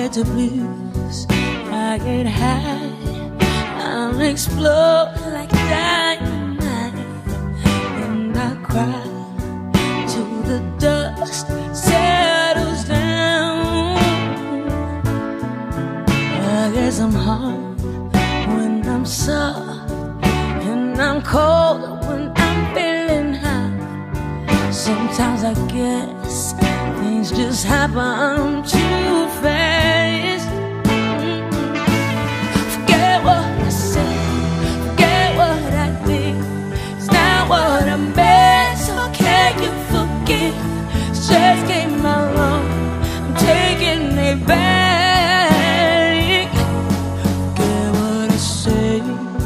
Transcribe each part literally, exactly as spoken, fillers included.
get the blues, I get high, I'll explode like dynamite, and I cry till the dust settles down. I guess I'm hard when I'm soft, and I'm cold when I'm feeling hot. Sometimes I guess things just happen too fast. Mm-mm. Forget what I said, forget what I did. It's not what I meant, so can you forgive? It's just came out wrong, I'm taking it back. Forget what I said.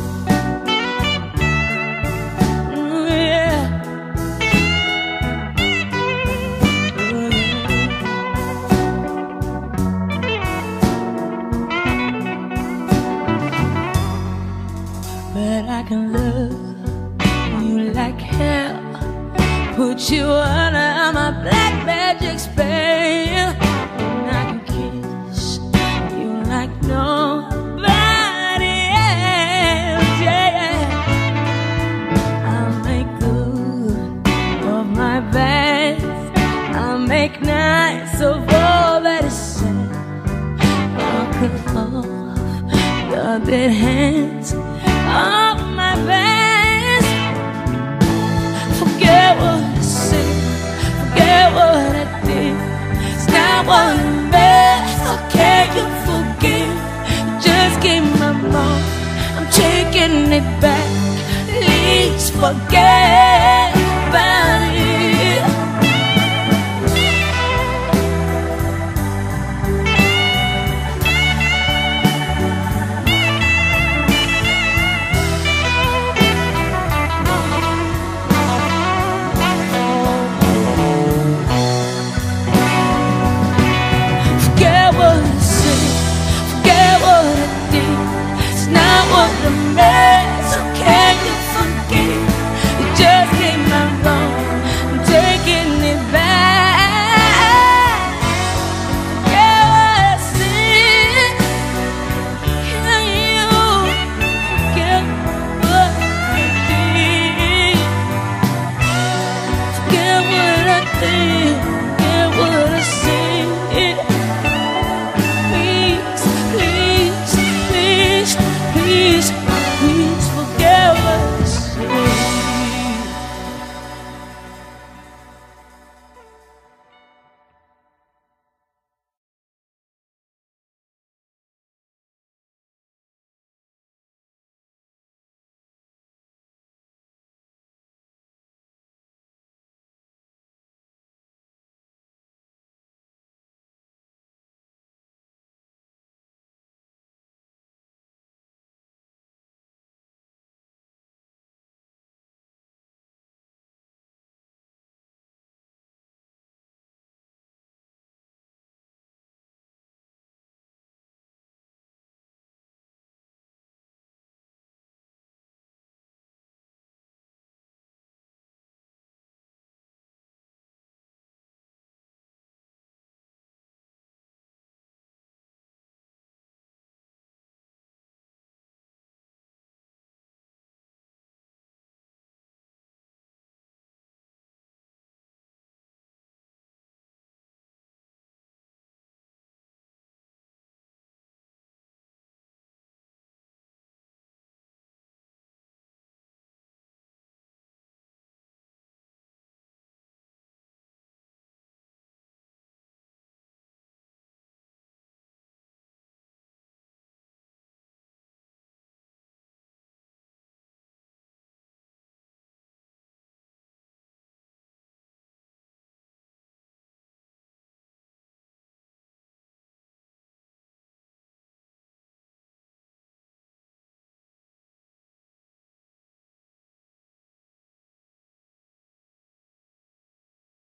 Mm, yeah. But I can love you like hell, put you under my black magic spell, and I can kiss you like nobody else, yeah. I'll make good of my best, I'll make nice of all that is said. I'll cut off your dead hands of my past. Forget what I said, forget what I did. It's not what I meant, so can you forgive? Just give my more, I'm taking it back. Please forget.